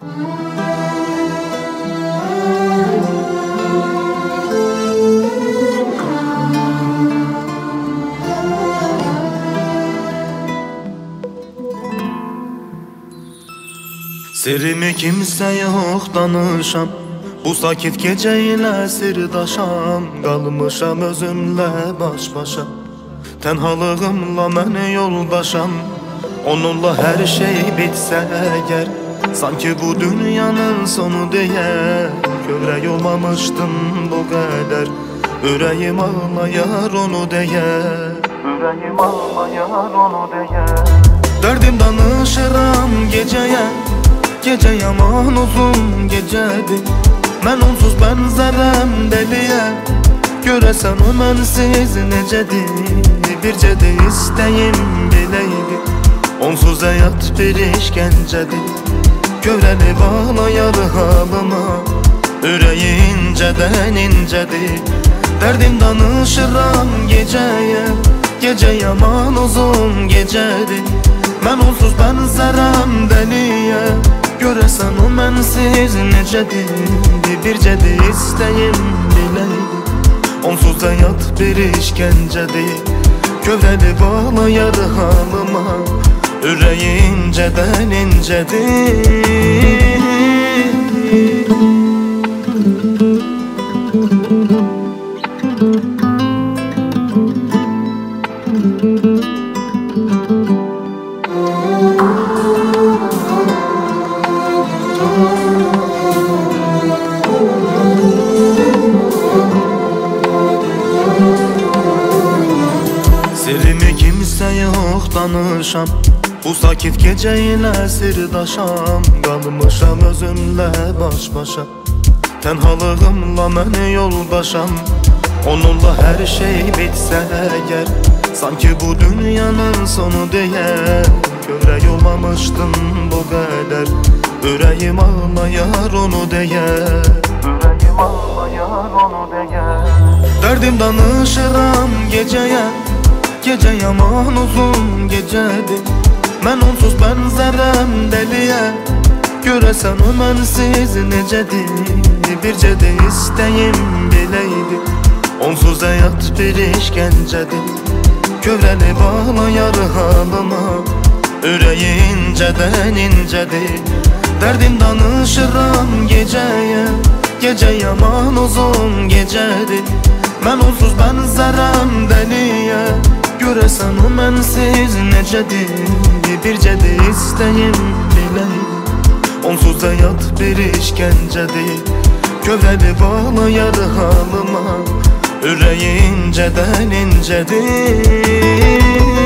Sirimi kimsə yox danışam, bu sakit gecə ilə sirdaşam. Qalmışam özümlə baş-başa, tənhalığımla mən yoldaşam. Onunla hər şey bitsə əgər, sanki bu dünyanın sonu deyə. Kövrək olmamışdım bu qədər, ürəyim ağlayar onu deyə. Ürəyim ağlayar onu deyə. Dərdim danışıram gecəyə, gecə yaman uzun gecədir. Mən onsuz bənzərəm dəliyə, görəsən o mənsiz necədir. Bircə də istəyim belə idi, onsuz həyat bir işgəncədir. Kövrəli bağlayar halıma, ürəyi incədən incədir. Dərdim danışıram gecəyə, gecə yaman uzun gecədir. Mən onsuz bənzərəm dəliyə, görəsən o mənsiz necədir. Bircə də istəyim belə idi, onsuz həyat bir işgəncədir. Kövrəli bağlayar halıma, ürəyi incədən incədir. Sirimi kimsə yox danışam, bu sakit gecə ilə sirdaşam. Qalmışam özümlə baş-başa, tənhalığımla mən yoldaşam. Onunla hər şey bitsə əgər, sanki bu dünyanın sonu deyə. Kövrək olmamışdım bu qədər, ürəyim ağlayar onu deyə. Ürəyim ağlayar onu deyə. Dərdim danışıram gecəyə, gecə yaman uzun gecədir. Mən onsuz bənzərəm dəliyə, görəsən o mənsiz necədir. Bircə də istəyim belə idi, onsuz həyat bir işgəncədir. Kövrəli bağlayar halıma, ürəyi incədən incədir. Dərdim danışıram gecəyə, gecə yaman uzun gecədir. Mən onsuz bənzərəm dəliyə, görəsən o mənsiz necədir. Bircə də istəyim belə idi, onsuz həyat bir işgəncədir. Kövrəli bağlayar halıma, ürəyi incədən incədir.